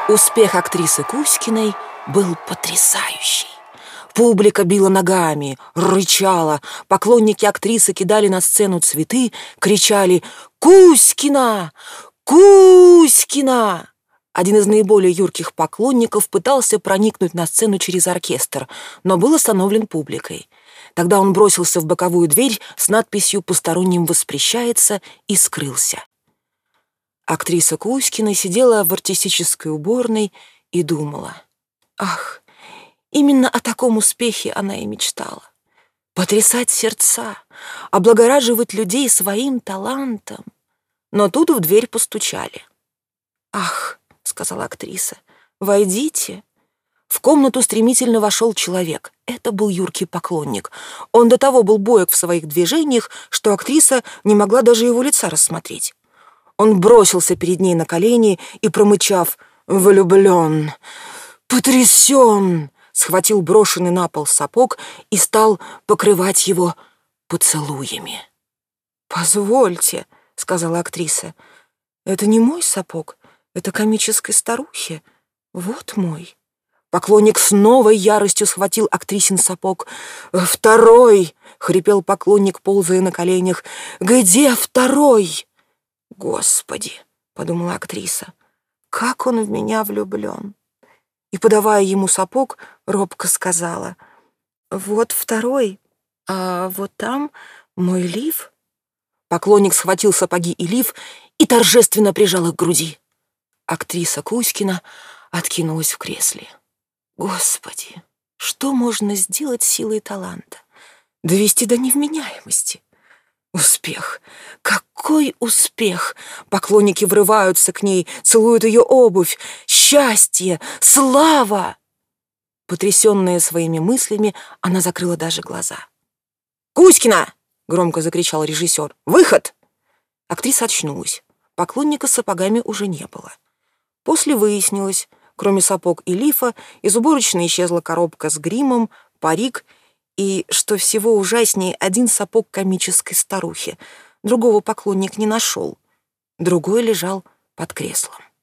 Успех актрисы Кузькиной был потрясающий. Публика била ногами, рычала, поклонники актрисы кидали на сцену цветы, кричали «Кузькина! Кузькина!». Один из наиболее юрких поклонников пытался проникнуть на сцену через оркестр, но был остановлен публикой. Тогда он бросился в боковую дверь с надписью «Посторонним воспрещается» и скрылся. Актриса Кузькина сидела в артистической уборной и думала: ах, именно о таком успехе она и мечтала. Потрясать сердца, облагораживать людей своим талантом. Но тут в дверь постучали. «Ах», — сказала актриса, — «войдите». В комнату стремительно вошел человек. Это был юркий поклонник. Он до того был боек в своих движениях, что актриса не могла даже его лица рассмотреть. Он бросился перед ней на колени и, промычав «влюблен», «потрясен», схватил брошенный на пол сапог и стал покрывать его поцелуями. «Позвольте», — сказала актриса, — «это не мой сапог, это комической старухи. Вот мой». Поклонник с новой яростью схватил актрисин сапог. «Второй!» — хрипел поклонник, ползая на коленях. «Где второй?» «Господи!» — подумала актриса, — «как он в меня влюблен!» И, подавая ему сапог, робко сказала: «Вот второй, а вот там мой лиф». Поклонник схватил сапоги и лиф и торжественно прижал их к груди. Актриса Кузькина откинулась в кресле. Господи, что можно сделать силой таланта? Довести до невменяемости. Успех! Какой успех! Поклонники врываются к ней, целуют ее обувь. Счастье! Слава! Потрясенная своими мыслями, она закрыла даже глаза. «Кузькина!» — громко закричал режиссер. «Выход!» Актриса очнулась. Поклонника с сапогами уже не было. После выяснилось, кроме сапог и лифа, из уборочной исчезла коробка с гримом, парик и, что всего ужаснее, один сапог комической старухи. Другого поклонник не нашел. Другой лежал под креслом.